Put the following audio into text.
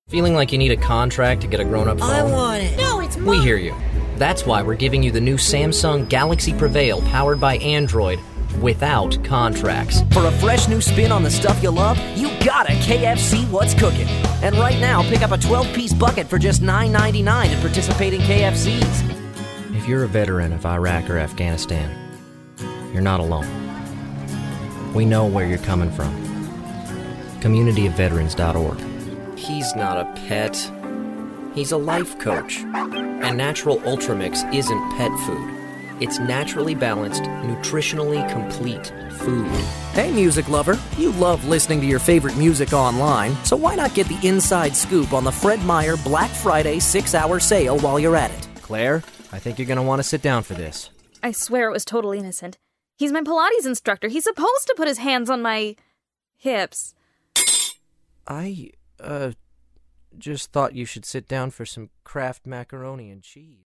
Feeling like you need a contract to get a grown-up phone? I want it. No, it's Mom. We hear you. That's why we're giving you the new Samsung Galaxy Prevail powered by Android without contracts. For a fresh new spin on the stuff you love, you gotta KFC What's Cooking. And right now, pick up a 12-piece bucket for just $9.99 at participating KFCs. If you're a veteran of Iraq or Afghanistan, you're not alone. We know where you're coming from. CommunityOfVeterans.org. He's not a pet. He's a life coach. And Natural Ultra Mix isn't pet food. It's naturally balanced, nutritionally complete food. Hey, music lover. You love listening to your favorite music online, so why not get the inside scoop on the Fred Meyer Black Friday 6-hour sale while you're at it? Claire, I think you're going to want to sit down for this. I swear it was totally innocent. He's my Pilates instructor. He's supposed to put his hands on my hips. I just thought you should sit down for some Kraft macaroni and cheese.